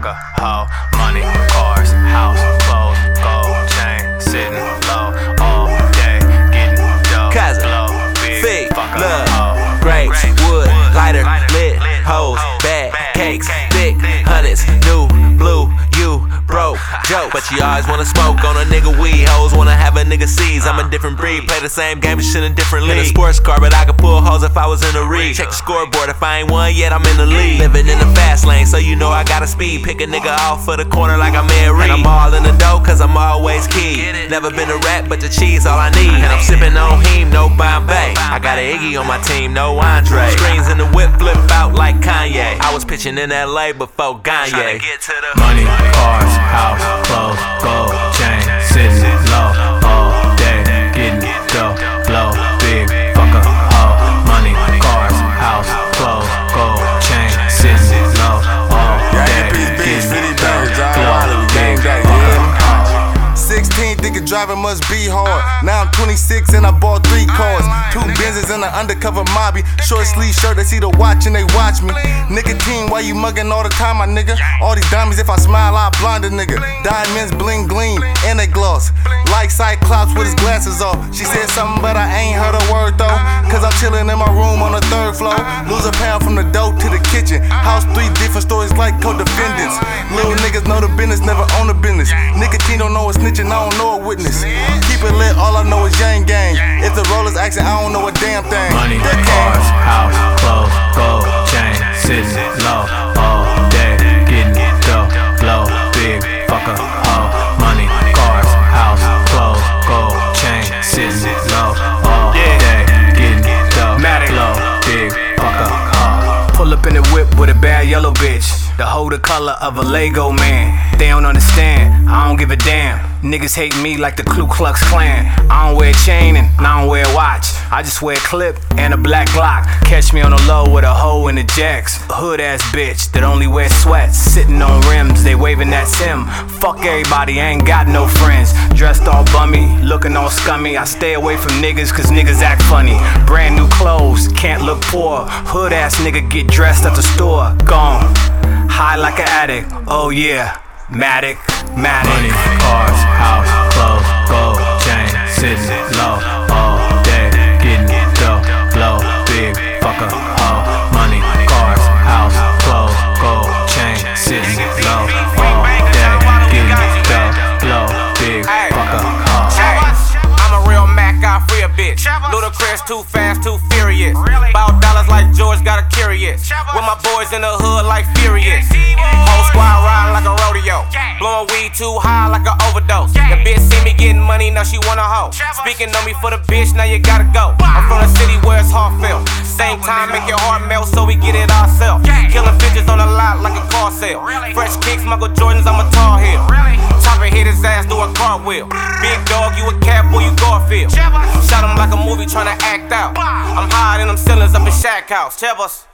fuck a hoe. Money, cars, house, clothes, gold chain, sitting low all day, getting dope, blow, big, fuck a hoe. Grapes, wood, lighter, lit, hoes, bad, cakes, thick, hundreds, new, blue, you, broke, joke. But you always wanna smoke on a nigga weed. Hoes wanna have a nigga seize. I'm a different breed, play the same game, but shit in different league. In a sports car, but I could pull hoes if I was in the rig. Check the scoreboard, if I ain't won yet, I'm in the league. Living in the fast lane, so you know I gotta speed. Pick a nigga off for the corner like I'm Ed Reed. And I'm all in the dough, cause I'm always key. Never been a rat, but the cheese all I need. And I'm sipping on Heem, no Bombay. I got an Iggy on my team, no Andre. Screens in the whip, flip out like Kanye. I was pitching in LA before Gagne. Money, cars, house, clothes, gold chain, sitting low all day, getting dope, blow, big, fuck a hoe. Money, cars, house, clothes, gold chain, sitting low all day, getting dope, blow, big, fuck a hoe. 16, thinking driving must be hard. Now I'm 26 and I bought 3 cars. 2 Benzes and an undercover mobby. Short sleeve shirt, they see the watch and they watch me. Nicotine, why you mugging all the time, my nigga? All these diamonds, if I smile, I blind a nigga. Diamonds bling gleam and they gloss. Like Cyclops with his glasses off. She said something, but I ain't heard a word though. Cause I'm chilling in my room on the 3rd floor. Lose a pound from the dough to the kitchen. House 3 different stories like co-defendants. Little niggas know the business, never own the business. Nicotine don't know a snitching, I don't know a witness. Keep it lit, all I know is Yang Gang. If the rollers asking, I don't know a damn thing. Money, cars, house, clothes, gold chain, sitting low all day, getting dope, blow, big, fuck a hoe. Money, cars, house, clothes, gold chain, sitting low all day, getting dope, blow, big, fuck a hoe. Pull up in the whip with a bad yellow bitch. The hoe the color of a Lego man. They don't understand, I don't give a damn. Niggas hate me like the Ku Klux Klan. I don't wear a chain and I don't wear a watch. I just wear a clip and a black Glock. Catch me on the low with a hoe in the jacks. Hood ass bitch that only wears sweats. Sitting on rims, they waving that sim. Fuck everybody, I ain't got no friends. Dressed all bummy, looking all scummy. I stay away from niggas cause niggas act funny. Brand new clothes, can't look poor. Hood ass nigga get dressed at the store. Gone, high like an addict, oh yeah. Matic. Money, cars, house, clothes, gold chain, sitting low all day, getting dope, blow, big, fuck a hoe. Money, cars, house, clothes, gold chain, sitting low all day, getting dope, blow, big, fuck a hoe. I'm a real Mac, I free a bitch. Ludacris, too fast, too furious. Bout dollars like George, got a curious. With my boys in the hood like furious. Whole squad riding like a rodeo. Blowing weed too high like an overdose. The bitch see me getting money, now she want a hoe. Speaking on me for the bitch, now you gotta go. I'm from the city where it's heartfelt. Same time, make your heart melt, so we get it ourselves. Killing bitches on the lot like a car sale. Fresh kicks, Michael Jordans, I'm a Tar Heel. Chopper hit his ass, do a cartwheel. Big dog, you a cat, boy, you Garfield. Shot him like a movie tryna act out. I'm high in them ceilings up in Shack House. Tell us.